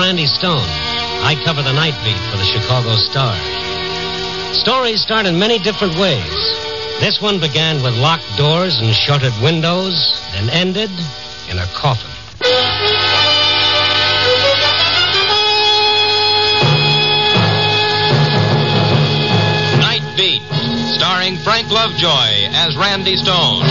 Randy Stone. I cover the night beat for the Chicago Star. Stories start in many different ways. This one began with locked doors and shuttered windows and ended in a coffin. Night Beat, starring Frank Lovejoy as Randy Stone.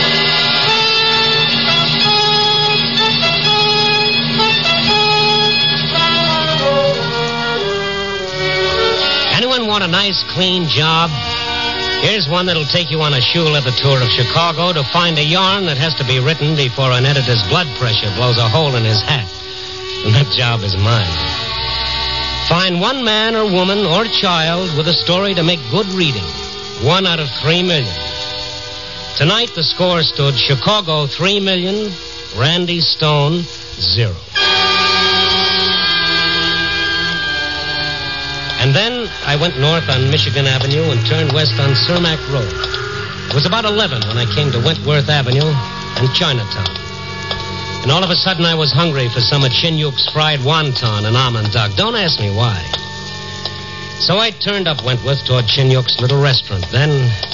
Anyone want a nice, clean job? Here's one that'll take you on a shoe leather tour of Chicago to find a yarn that has to be written before an editor's blood pressure blows a hole in his hat. And that job is mine. Find one man or woman or child with a story to make good reading. 1 out of 3 million. Tonight, the score stood Chicago 3 million, Randy Stone 0. And then I went north on Michigan Avenue and turned west on Cermak Road. It was about 11 when I came to Wentworth Avenue and Chinatown. And all of a sudden I was hungry for some of Chinyuk's fried wonton and almond duck. Don't ask me why. So I turned up Wentworth toward Chinyuk's little restaurant. Then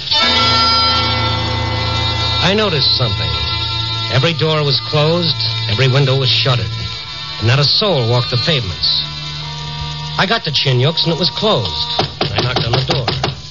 I noticed something. Every door was closed, every window was shuttered, and not a soul walked the pavements. I got to Chinyuk's and it was closed. I knocked on the door.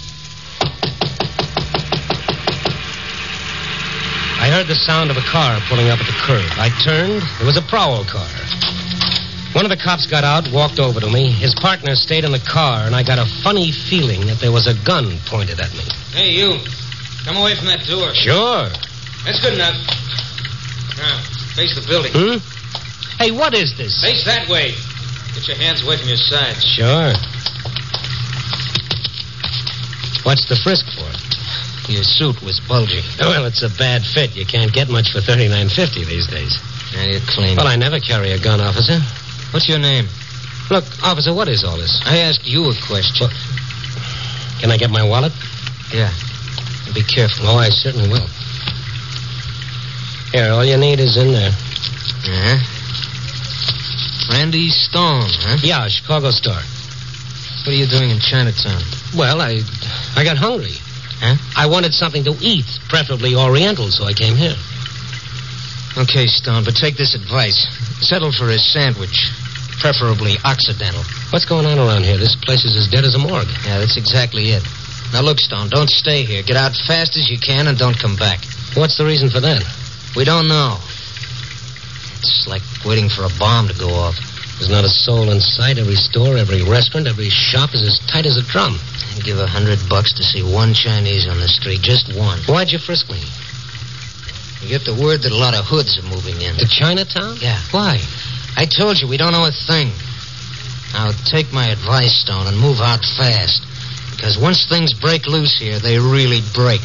I heard the sound of a car pulling up at the curb. I turned. It was a prowl car. One of the cops got out, walked over to me. His partner stayed in the car, and I got a funny feeling that there was a gun pointed at me. Hey, you. Come away from that door. Sure. That's good enough. Now, face the building. Hey, what is this? Face that way. Get your hands away from your sides. Sure. What's the frisk for? Your suit was bulgy. Well, it's a bad fit. You can't get much for $39.50 these days. Now you're clean. Well, I never carry a gun, officer. What's your name? Look, officer, what is all this? I asked you a question. Well, can I get my wallet? Yeah. Be careful. Oh, I certainly will. Here, all you need is in there. Uh-huh. Randy Stone, huh? Yeah, Chicago Star. What are you doing in Chinatown? Well, I got hungry. Huh? I wanted something to eat, preferably Oriental, so I came here. Okay, Stone, but take this advice. Settle for a sandwich, preferably Occidental. What's going on around here? This place is as dead as a morgue. Yeah, that's exactly it. Now, look, Stone, don't stay here. Get out fast as you can and don't come back. What's the reason for that? We don't know. It's like waiting for a bomb to go off. There's not a soul in sight. Every store, every restaurant, every shop is as tight as a drum. I'd give $100 to see one Chinese on the street, just one. Why'd you frisk me? You get the word that a lot of hoods are moving in. To Chinatown? Yeah. Why? I told you, we don't know a thing. Now, take my advice, Stone, and move out fast. Because once things break loose here, they really break.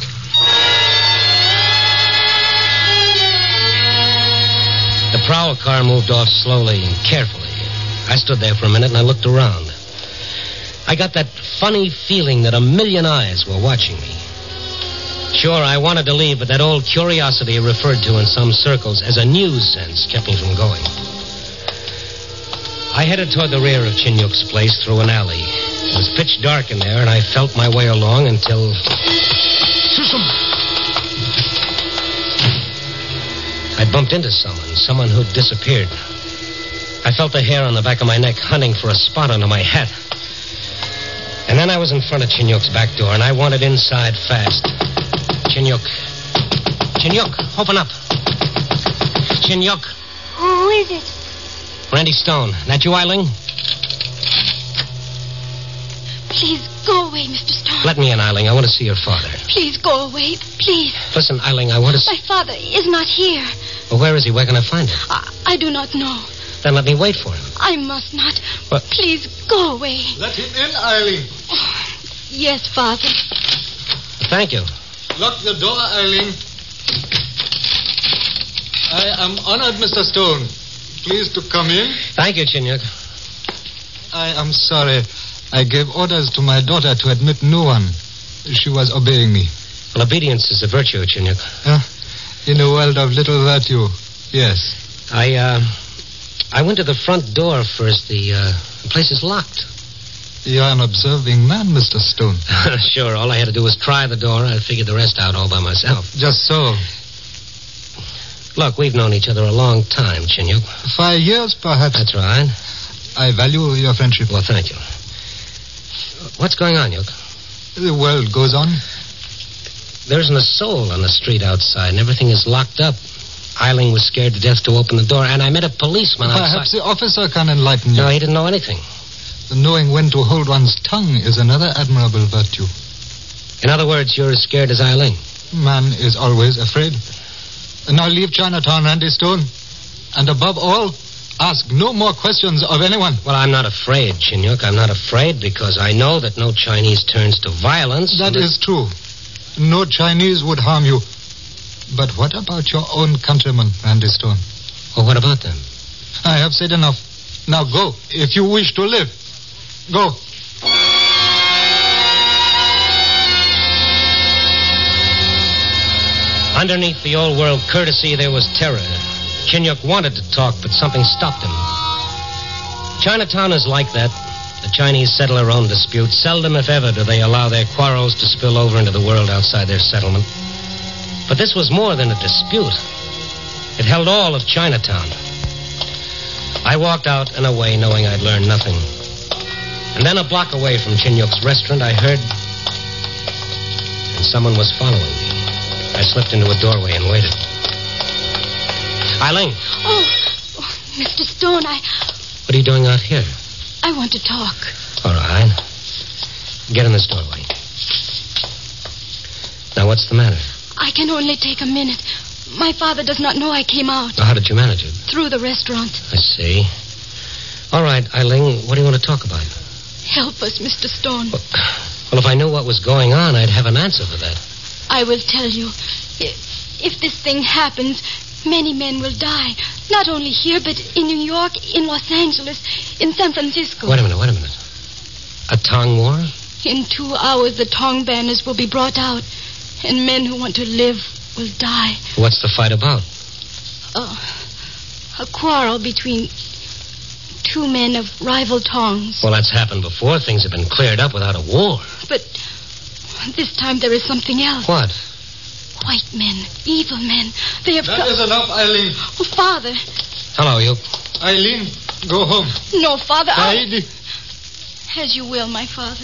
The prowl car moved off slowly and carefully. I stood there for a minute and I looked around. I got that funny feeling that a million eyes were watching me. Sure, I wanted to leave, but that old curiosity referred to in some circles as a news sense kept me from going. I headed toward the rear of Chinyuk's place through an alley. It was pitch dark in there, and I felt my way along until... I bumped into someone who'd disappeared. I felt the hair on the back of my neck hunting for a spot under my hat. And then I was in front of Chinyuk's back door, and I wanted inside fast. Chinyuk, open up. Chinyuk. Who is it? Randy Stone. That you, Eiling? Please go away, Mr. Stone. Let me in, Eiling. I want to see your father. Please go away. Please. Listen, Eiling, I want to see... My father is not here. Well, where is he? Where can I find him? I do not know. Then let me wait for him. I must not. What? Please go away. Let him in, Eileen. Oh, yes, Father. Thank you. Lock the door, Eileen. I am honored, Mr. Stone. Please to come in. Thank you, Chinyuk. I am sorry. I gave orders to my daughter to admit no one. She was obeying me. Well, obedience is a virtue, Chinyuk. In a world of little virtue, yes. I went to the front door first. The place is locked. You're an observing man, Mr. Stone. Sure, all I had to do was try the door. I figured the rest out all by myself. Just so. Look, we've known each other a long time, Chinyuk. 5 years, perhaps. That's right. I value your friendship. Well, thank you. What's going on, Yuk? The world goes on. There isn't a soul on the street outside, and everything is locked up. Eiling was scared to death to open the door, and I met a policeman outside. Perhaps the officer can enlighten you. No, he didn't know anything. The knowing when to hold one's tongue is another admirable virtue. In other words, you're as scared as Eiling. Man is always afraid. Now leave Chinatown, Randy Stone. And above all, ask no more questions of anyone. Well, I'm not afraid, Chinyuk. I'm not afraid because I know that no Chinese turns to violence. That is true. No Chinese would harm you. But what about your own countrymen, Randy Stone? Well, what about them? I have said enough. Now go, if you wish to live. Go. Underneath the old world courtesy, there was terror. Chinyuk wanted to talk, but something stopped him. Chinatown is like that. The Chinese settle their own disputes. Seldom, if ever, do they allow their quarrels to spill over into the world outside their settlement. But this was more than a dispute. It held all of Chinatown. I walked out and away, knowing I'd learned nothing. And then a block away from Chinyuk's restaurant, I heard... and someone was following me. I slipped into a doorway and waited. Eiling! Oh, Mr. Stone, What are you doing out here? I want to talk. All right. Get in this doorway. Now, what's the matter? I can only take a minute. My father does not know I came out. Now, how did you manage it? Through the restaurant. I see. All right, Eiling, what do you want to talk about? Help us, Mr. Stone. Well, if I knew what was going on, I'd have an answer for that. I will tell you. If this thing happens, many men will die. Not only here, but in New York, in Los Angeles, in San Francisco. Wait a minute. A Tong war? In 2 hours, the Tong banners will be brought out, and men who want to live will die. What's the fight about? A quarrel between 2 men of rival Tongs. Well, that's happened before. Things have been cleared up without a war. But this time there is something else. What? White men, evil men. They have That is enough, Eileen. Oh, Father. Hello, you. Eileen, go home. No, Father. Heidi. As you will, my father.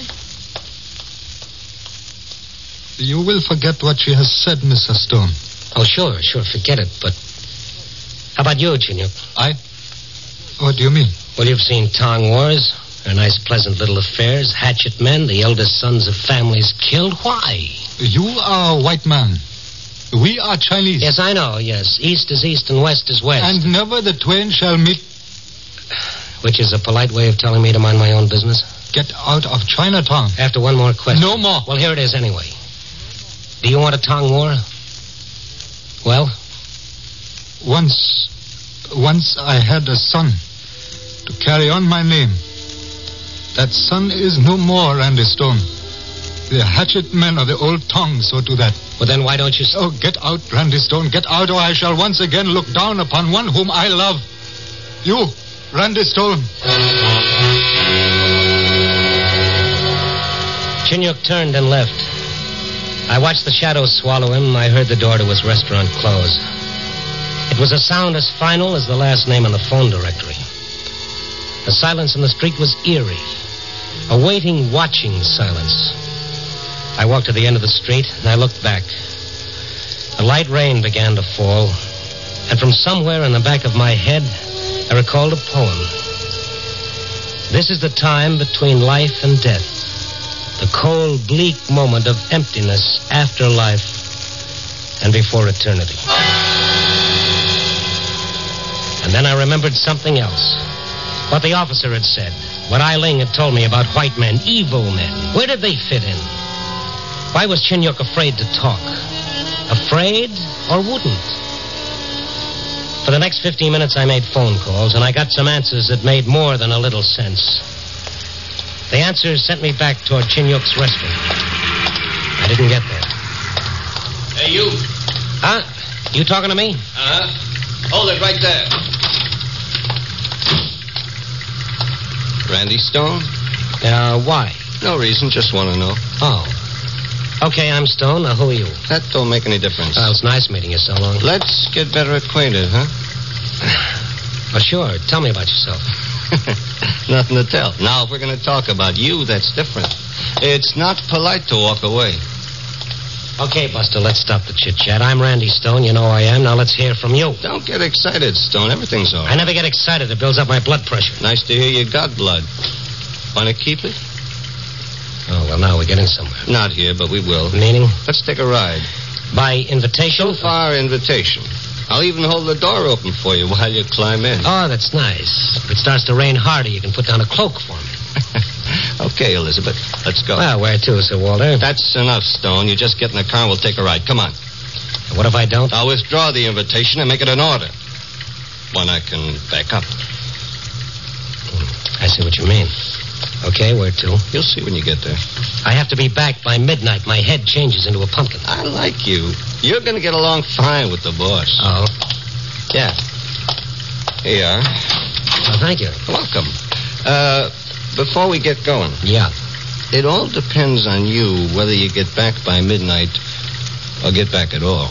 You will forget what she has said, Mr. Stone. Oh, sure, forget it. But how about you, Chinyuk? I? What do you mean? Well, you've seen Tong wars. They're nice, pleasant little affairs. Hatchet men, the eldest sons of families killed. Why? You are a white man. We are Chinese. Yes, I know, yes. East is east and west is west. And never the twain shall meet. Which is a polite way of telling me to mind my own business. Get out of Chinatown. After one more question. No more. Well, here it is anyway. Do you want a Tong war? Well? Once I had a son to carry on my name. That son is no more, Randy Stone. The hatchet men of the old Tong so do that. Well, then why don't you... Oh, get out, Randy Stone. Get out, or I shall once again look down upon one whom I love. You, Randy Stone. Chinyuk turned and left. I watched the shadows swallow him. I heard the door to his restaurant close. It was a sound as final as the last name on the phone directory. The silence in the street was eerie. A waiting, watching silence. I walked to the end of the street, and I looked back. A light rain began to fall, and from somewhere in the back of my head, I recalled a poem. This is the time between life and death. The cold, bleak moment of emptiness after life and before eternity. And then I remembered something else. What the officer had said. What Eiling had told me about white men, evil men. Where did they fit in? Why was Chinyuk afraid to talk? Afraid or wouldn't? For the next 15 minutes I made phone calls, and I got some answers that made more than a little sense. The answers sent me back toward Chinyuk's restaurant. I didn't get there. Hey, you. Huh? You talking to me? Uh-huh. Hold it right there. Randy Stone? Why? No reason, just want to know. Oh. Okay, I'm Stone. Now, who are you? That don't make any difference. Well, it's nice meeting you so long. Let's get better acquainted, huh? Well, sure. Tell me about yourself. Nothing to tell. Now, if we're going to talk about you, that's different. It's not polite to walk away. Okay, Buster, let's stop the chit-chat. I'm Randy Stone. You know who I am. Now let's hear from you. Don't get excited, Stone. Everything's all right. I never get excited. It builds up my blood pressure. Nice to hear you got blood. Want to keep it? Oh, well, now we're getting somewhere. Not here, but we will. Meaning? Let's take a ride. By invitation? So far, invitation. I'll even hold the door open for you while you climb in. Oh, that's nice. If it starts to rain harder, you can put down a cloak for me. Okay, Elizabeth. Let's go. Well, where to, Sir Walter? That's enough, Stone. You just get in the car and we'll take a ride. Come on. What if I don't? I'll withdraw the invitation and make it an order. One I can back up. I see what you mean. Okay, where to? You'll see when you get there. I have to be back by midnight. My head changes into a pumpkin. I like you. You're going to get along fine with the boss. Oh? Yeah. Here you are. Well, thank you. Welcome. Before we get going. Yeah. It all depends on you whether you get back by midnight or get back at all.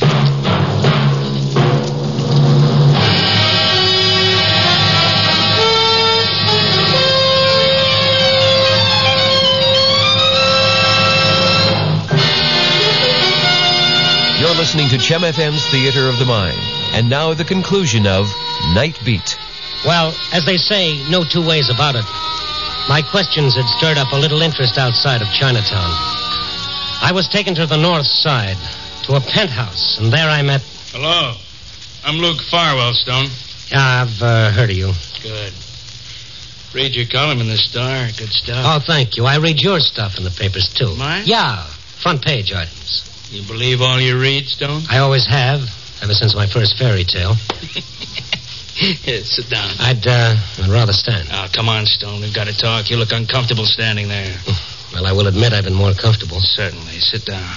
You're listening to Chem FM's Theater of the Mind. And now the conclusion of Night Beat. Well, as they say, no two ways about it. My questions had stirred up a little interest outside of Chinatown. I was taken to the north side, to a penthouse, and there I met... Hello. I'm Luke Farwell, Stone. Yeah, I've heard of you. Good. Read your column in the Star. Good stuff. Oh, thank you. I read your stuff in the papers, too. Mine? Yeah, front page items. You believe all you read, Stone? I always have, ever since my first fairy tale. Here, sit down. I'd rather stand. Oh, come on, Stone. We've got to talk. You look uncomfortable standing there. Well, I will admit I've been more comfortable. Certainly. Sit down.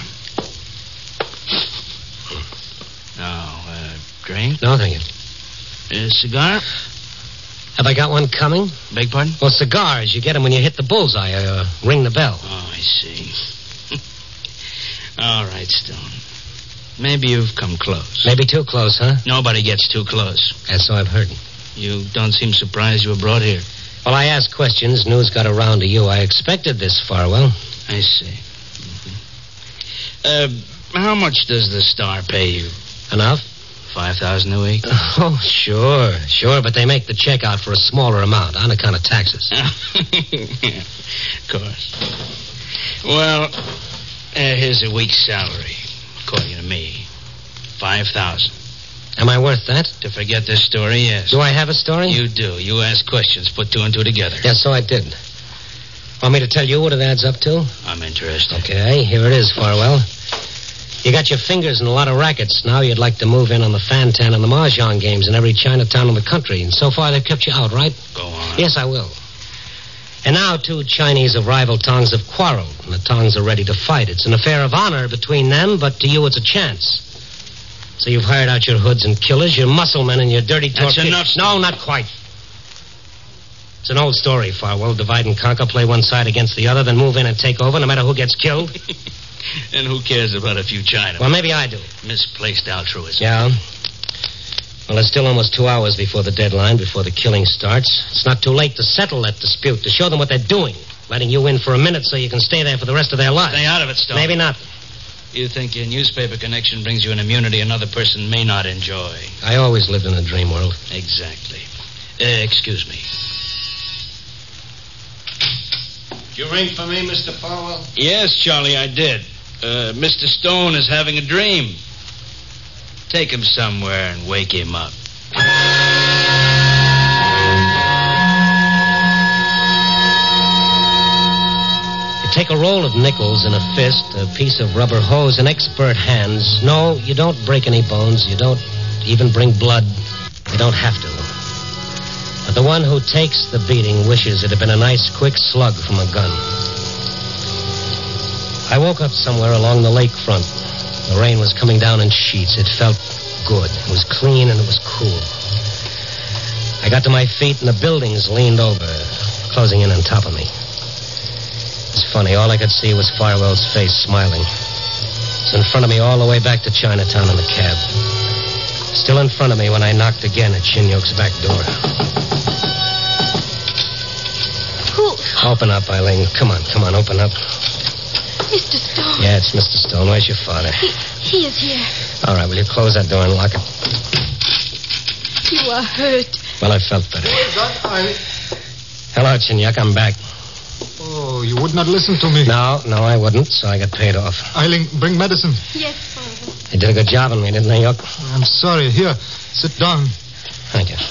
Now, drink? No, thank you. Cigar? Have I got one coming? Beg pardon? Well, cigars, you get them when you hit the bullseye or ring the bell. Oh, I see. All right, Stone. Maybe you've come close. Maybe too close, huh? Nobody gets too close. That's so I've heard. You don't seem surprised you were brought here. Well, I asked questions. News got around to you. I expected this, Farwell. I see. How much does the Star pay you? Enough? $5,000 a week? Oh, sure. But they make the check out for a smaller amount on account of taxes. Of course. Well, here's a week's salary, according to me. $5,000. Am I worth that? To forget this story, yes. Do I have a story? You do. You ask questions, put two and two together. Yes, so I did. Want me to tell you what it adds up to? I'm interested. Okay, here it is, Farwell. You got your fingers in a lot of rackets. Now you'd like to move in on the Fantan and the Mahjong games in every Chinatown in the country. And so far they've kept you out, right? Go on. Yes, I will. And now two Chinese of rival tongues have quarreled, and the tongues are ready to fight. It's an affair of honor between them, but to you it's a chance. So you've hired out your hoods and killers, your muscle men, and your dirty torpedoes. That's enough. No, not quite. It's an old story, Farwell. Divide and conquer, play one side against the other, then move in and take over, no matter who gets killed. And who cares about a few Chinamen? Well, maybe I do. Misplaced altruism. Yeah? Well, there's still almost 2 hours before the deadline, before the killing starts. It's not too late to settle that dispute, to show them what they're doing. Letting you in for a minute so you can stay there for the rest of their lives. Stay out of it, Stone. Maybe not. You think your newspaper connection brings you an immunity another person may not enjoy. I always lived in a dream world. Exactly. Excuse me. Did you ring for me, Mr. Farwell? Yes, Charlie, I did. Mr. Stone is having a dream. Take him somewhere and wake him up. You take a roll of nickels in a fist, a piece of rubber hose, and expert hands. No, you don't break any bones. You don't even bring blood. You don't have to. But the one who takes the beating wishes it had been a nice, quick slug from a gun. I woke up somewhere along the lakefront. The rain was coming down in sheets. It felt good. It was clean and it was cool. I got to my feet and the buildings leaned over. closing in on top of me. It's funny. All I could see was Farwell's face smiling. It's in front of me all the way back to Chinatown in the cab. Still in front of me when I knocked again at Shinyok's back door. Who? Open up, Eileen. Come on, open up. Mr. Stone. Yeah, it's Mr. Stone. Where's your father? He is here. All right, will you close that door and lock it? You are hurt. Well, I felt better. I... Hello, Shinyok. I'm back. Oh, you would not listen to me. No, I wouldn't, so I got paid off. Eileen, bring medicine. Yes, Father. They did a good job on me, didn't they, Yoke? I'm sorry. Here, sit down. Thank you.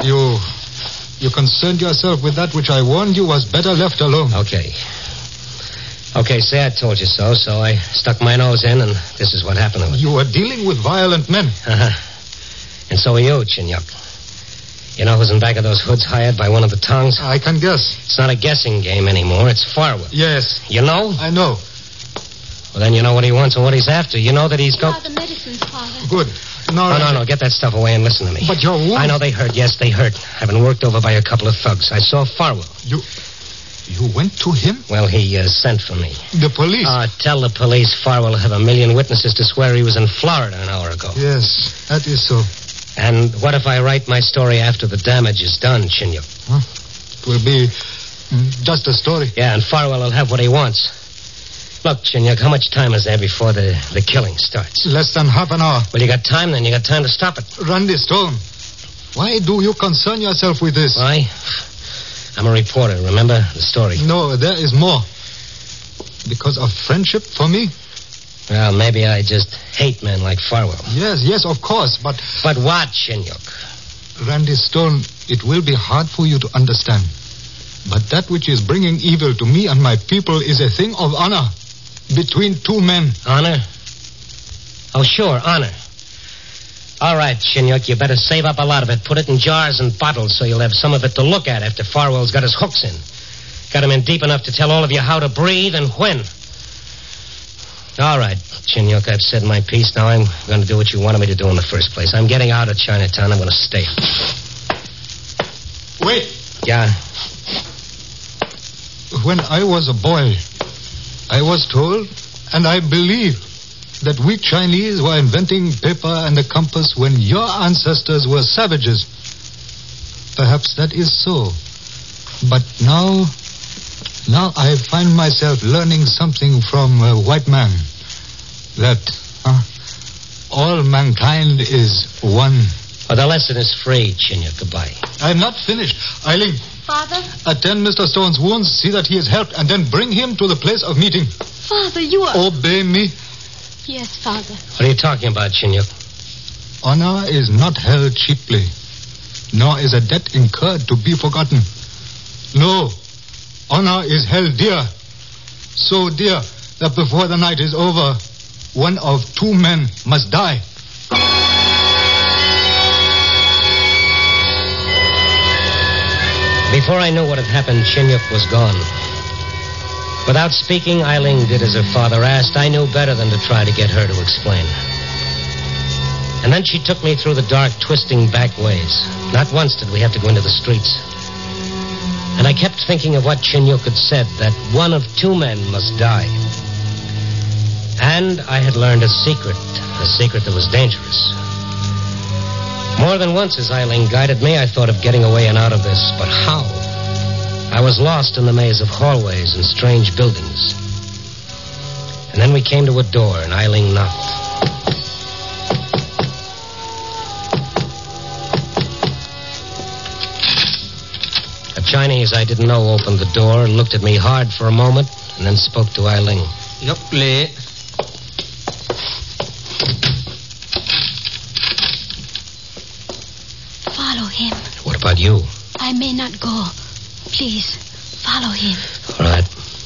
You concerned yourself with that which I warned you was better left alone. Okay, say I told you so, so I stuck my nose in, and this is what happened to it. You were dealing with violent men. Uh-huh. And so are you, Shinyok. You know who's in back of those hoods hired by one of the tongues? I can guess. It's not a guessing game anymore. It's Farwell. Yes. You know? I know. Well, then you know what he wants and what he's after. You know that he's Here are the medicines, Father. Good. No. Get that stuff away and listen to me. But your wound... I know they hurt. Yes, they hurt. I've been worked over by a couple of thugs. I saw Farwell. You went to him? Well, he sent for me. The police? Tell the police Farwell have 1 million witnesses to swear he was in Florida an hour ago. Yes, that is so. And what if I write my story after the damage is done, Shinyok? Huh? It will be just a story. Yeah, and Farwell will have what he wants. Look, Shinyok, how much time is there before the killing starts? Less than half an hour. Well, you got time then. You got time to stop it. Randy Stone, why do you concern yourself with this? Why? I'm a reporter, remember the story? No, there is more. Because of friendship for me? Well, maybe I just hate men like Farwell. Yes, of course, but... But what, Shinyok? Randy Stone, it will be hard for you to understand. But that which is bringing evil to me and my people is a thing of honor between two men. Honor? Oh, sure, honor. All right, Shinyok, you better save up a lot of it. Put it in jars and bottles so you'll have some of it to look at after Farwell's got his hooks in. Got him in deep enough to tell all of you how to breathe and when. All right, Shinyok, I've said my piece. Now I'm going to do what you wanted me to do in the first place. I'm getting out of Chinatown. I'm going to stay. Wait. Yeah? When I was a boy, I was told, and I believe, that we Chinese were inventing paper and the compass when your ancestors were savages. Perhaps that is so. But now I find myself learning something from a white man. That all mankind is one. Oh, the lesson is free, Shinyok. Goodbye. I'm not finished. Eileen. Father? Attend Mr. Stone's wounds, see that he is helped, and then bring him to the place of meeting. Father, you are... Obey me. Yes, Father. What are you talking about, Shinyok? Honor is not held cheaply, nor is a debt incurred to be forgotten. No, honor is held dear. So dear that before the night is over, one of two men must die. Before I knew what had happened, Shinyok was gone. Without speaking, Eileen did as her father asked. I knew better than to try to get her to explain. And then she took me through the dark, twisting back ways. Not once did we have to go into the streets. And I kept thinking of what Shinyok had said, that one of two men must die. And I had learned a secret that was dangerous. More than once as Eileen guided me, I thought of getting away and out of this, but how? I was lost in the maze of hallways and strange buildings. And then we came to a door, and Eileen knocked. A Chinese I didn't know opened the door and looked at me hard for a moment, and then spoke to Eileen. Follow him. What about you? I may not go. Please, follow him. All right.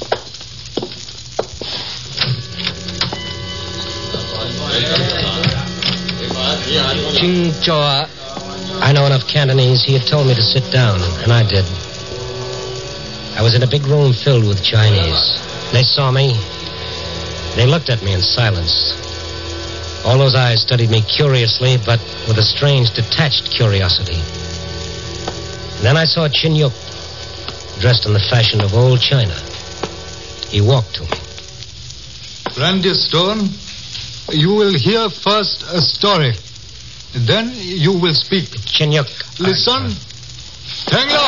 Chingchoa. I know enough Cantonese. He had told me to sit down, and I did. I was in a big room filled with Chinese. They saw me. They looked at me in silence. All those eyes studied me curiously, but with a strange, detached curiosity. And then I saw Shinyok. dressed in the fashion of old China. He walked to me. Randy Stone, you will hear first a story. Then you will speak. Chinyuk. Listen. Tengla!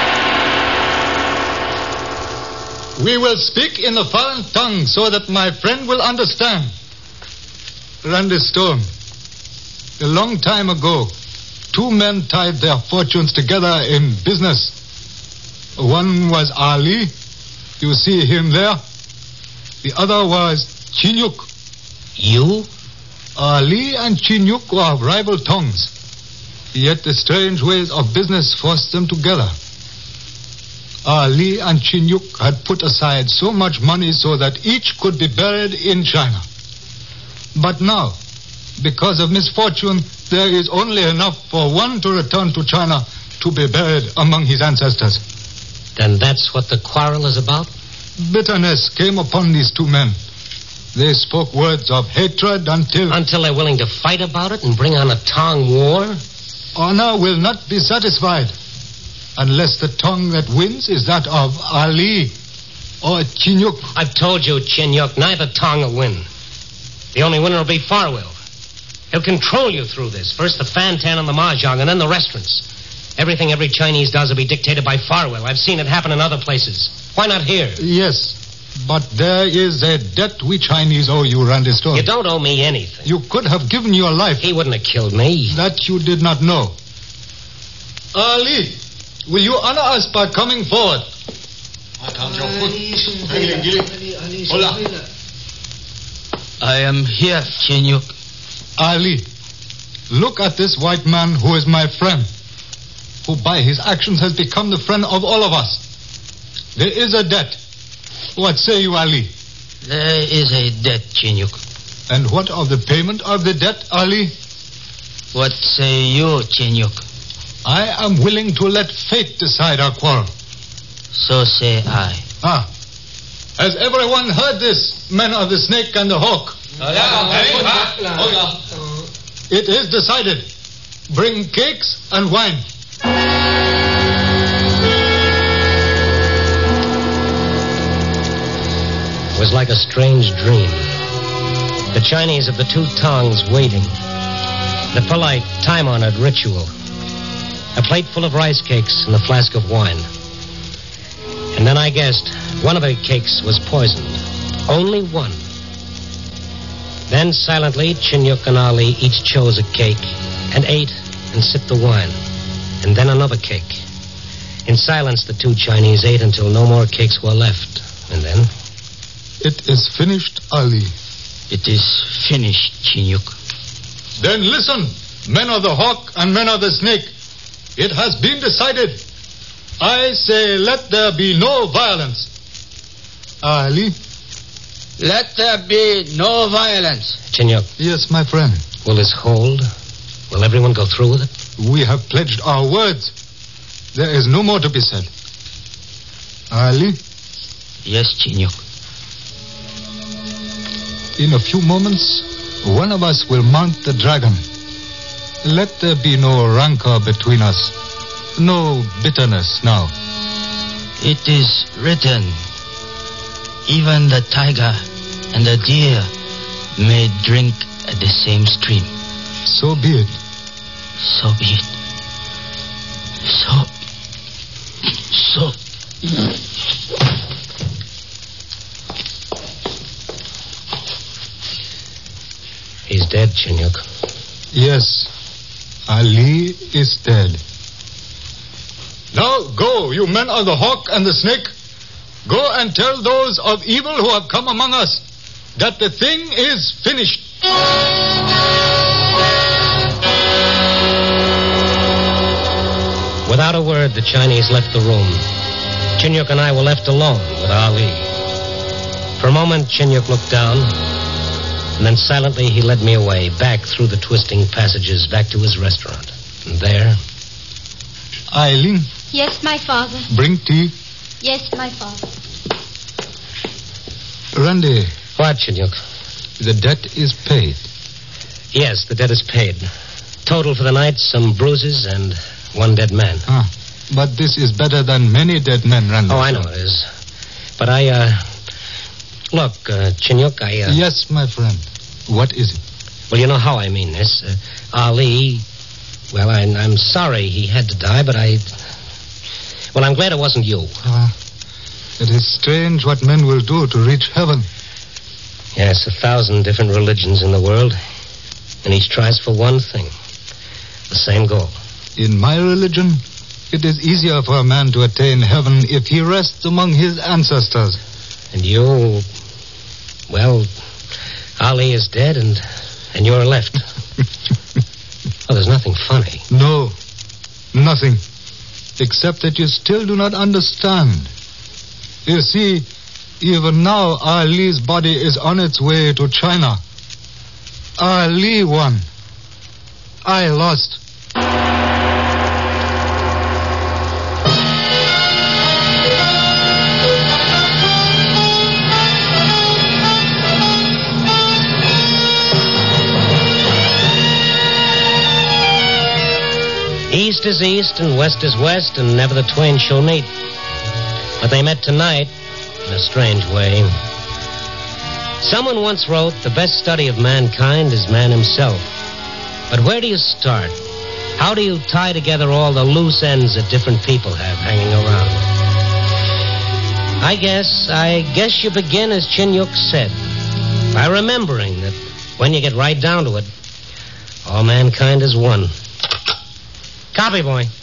We will speak in the foreign tongue so that my friend will understand. Randy Stone, a long time ago, two men tied their fortunes together in business. One was Ali. You see him there. The other was Chinyuk. You? Ali and Chinyuk were of rival tongues. Yet the strange ways of business forced them together. Ali and Chinyuk had put aside so much money so that each could be buried in China. But now, because of misfortune, there is only enough for one to return to China to be buried among his ancestors. Then that's what the quarrel is about? Bitterness came upon these two men. They spoke words of hatred Until they're willing to fight about it and bring on a Tong war? Honor will not be satisfied unless the tongue that wins is that of Ali or Chinyuk. I've told you, Chinyuk, neither Tong will win. The only winner will be Farwell. He'll control you through this. First the Fantan and the Mahjong, and then the restaurants. Everything every Chinese does will be dictated by Farwell. I've seen it happen in other places. Why not here? Yes, but there is a debt we Chinese owe you, Randy Stone. You don't owe me anything. You could have given your life. He wouldn't have killed me. That you did not know. Ali, will you honor us by coming forward? I am here, Chinyuk. Ali, look at this white man who is my friend, who by his actions has become the friend of all of us. There is a debt. What say you, Ali? There is a debt, Chinyuk. And what of the payment of the debt, Ali? What say you, Chinyuk? I am willing to let fate decide our quarrel. So say I. Has everyone heard this, men of the snake and the hawk? It is decided. Bring cakes and wine. It was like a strange dream. The Chinese of the two tongues waiting. The polite, time-honored ritual. A plate full of rice cakes and a flask of wine. And then I guessed one of the cakes was poisoned. Only one. Then silently, Chinyuk and Ali each chose a cake and ate and sipped the wine. And then another cake. In silence, the two Chinese ate until no more cakes were left. And then... It is finished, Ali. It is finished, Chinyuk. Then listen, men of the hawk and men of the snake. It has been decided. I say let there be no violence. Ali? Let there be no violence. Chinyuk. Yes, my friend. Will this hold? Will everyone go through with it? We have pledged our words. There is no more to be said. Ali? Yes, Chinyuk. In a few moments, one of us will mount the dragon. Let there be no rancor between us. No bitterness now. It is written, even the tiger and the deer may drink at the same stream. So be it. So be it. So. He's dead, Chinyuk. Yes, Ali is dead. Now go, you men of the hawk and the snake. Go and tell those of evil who have come among us that the thing is finished. Without a word, the Chinese left the room. Chinyuk and I were left alone with Ali. For a moment, Chinyuk looked down, and then silently he led me away, back through the twisting passages, back to his restaurant. And there... Eileen. Yes, my father. Bring tea. Yes, my father. Randy. What, Chinyuk? The debt is paid. Yes, the debt is paid. Total for the night, some bruises and one dead man. But this is better than many dead men, Randolph. Oh, I know it is. But Look, Chinyuk, Yes, my friend. What is it? Well, you know how I mean this. Ali... Well, I'm sorry he had to die, but Well, I'm glad it wasn't you. It is strange what men will do to reach heaven. Yes, 1,000 different religions in the world. And each tries for one thing. The same goal. In my religion, it is easier for a man to attain heaven if he rests among his ancestors. And you... Well, Ali is dead and you're left. Oh, there's nothing funny. No, nothing. Except that you still do not understand. You see, even now Ali's body is on its way to China. Ali won. I lost. East is east and west is west, and never the twain shall meet. But they met tonight in a strange way. Someone once wrote, the best study of mankind is man himself. But where do you start? How do you tie together all the loose ends that different people have hanging around? I guess you begin as Chinyuk said, by remembering that when you get right down to it, all mankind is one. Copy, boy.